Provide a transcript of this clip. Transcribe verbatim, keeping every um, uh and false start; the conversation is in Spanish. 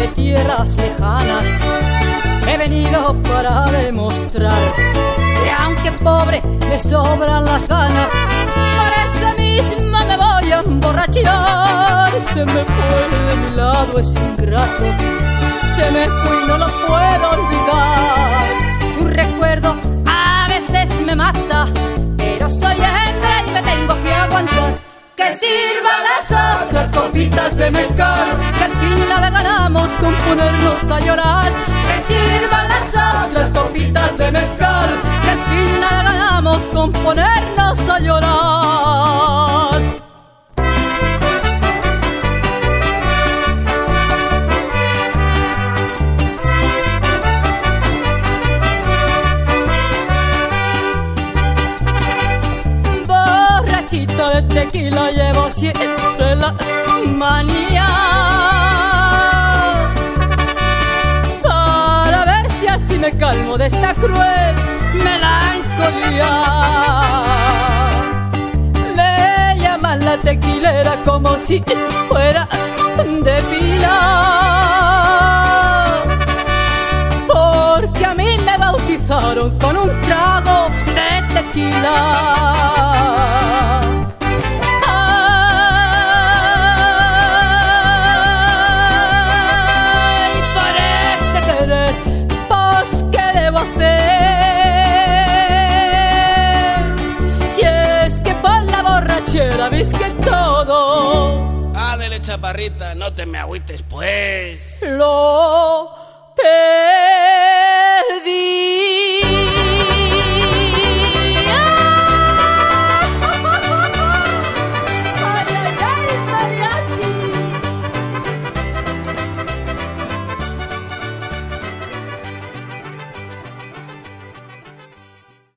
de tierras lejanas. He venido para demostrar que aunque pobre me sobran las ganas, por eso mismo me voy a emborrachar. Se me fue de mi lado ese ingrato, se me fue y no lo puedo olvidar. Su recuerdo a veces me mata, pero soy hembra y me tengo que aguantar. Que sirvan las otras copitas de mezcal, que al fin nada ganamos con ponernos a llorar. Que sirvan las otras copitas de mezcal, que al fin nada ganamos con ponernos a llorar. De tequila llevo siempre la manía, para ver si así me calmo de esta cruel melancolía. Me llaman la tequilera como si fuera de pila, porque a mí me bautizaron con un trago de tequila. ¿Ves que todo? Ándale, chaparrita, no te me agüites, pues. Lo pe